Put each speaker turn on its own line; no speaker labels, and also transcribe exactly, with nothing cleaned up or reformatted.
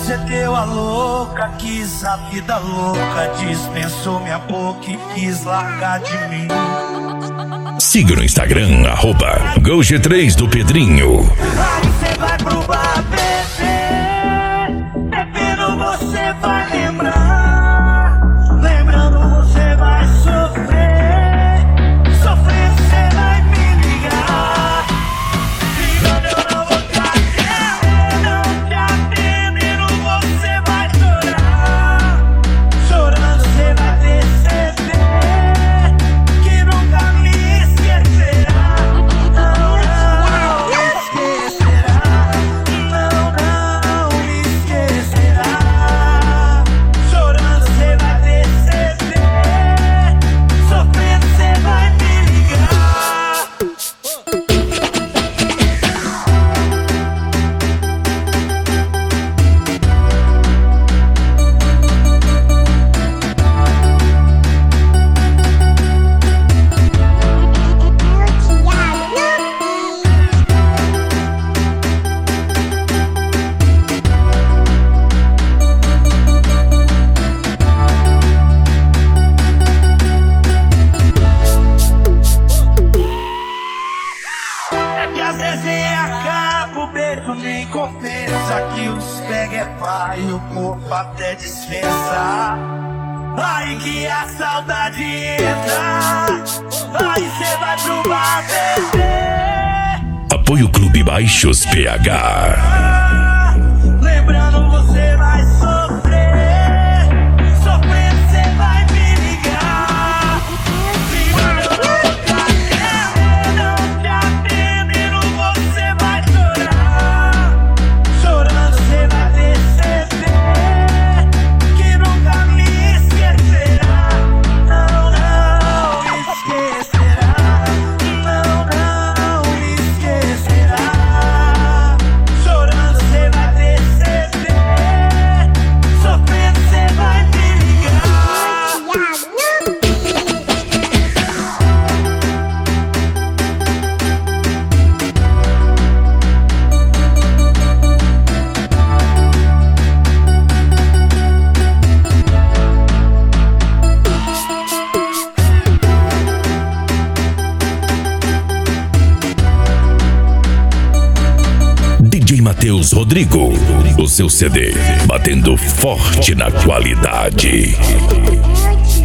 Você deu a louca, quis a vida louca, dispensou minha boca e quis largar de mim.
Siga no Instagram, arroba Gol G três do Pedrinho.
Aí cê vai pro bar beber, bebendo você vai lembrar, lembrando você vai sofrer, sofrendo cê vai me ligar. Ligando eu não vou te atender, não te atendendo você vai chorar, chorando cê vai perceber que nunca me esquecerá. Não, não me esquecerá, não, não me esquecerá, chorando cê vai perceber, sofrendo cê vai me ligar. É que às vezes acaba o beijo, nem confessa que os pega é pai e o corpo até dispensa. Aí que a saudade entra, aí cê vai pro bar beber.
Apoio Clube Baixos P H.
Lembrando você vai sofrer, sofrendo cê vai me ligar. Ligando eu não te atender, não te atendendo você vai chorar, chorando cê vai perceber que nunca me esquecerá. Não, não me esquecerá, não, não me esquecerá, chorando cê vai perceber, sofrendo cê vai me ligar.
D J Matheus Rodrigo, o seu C D, batendo forte na qualidade.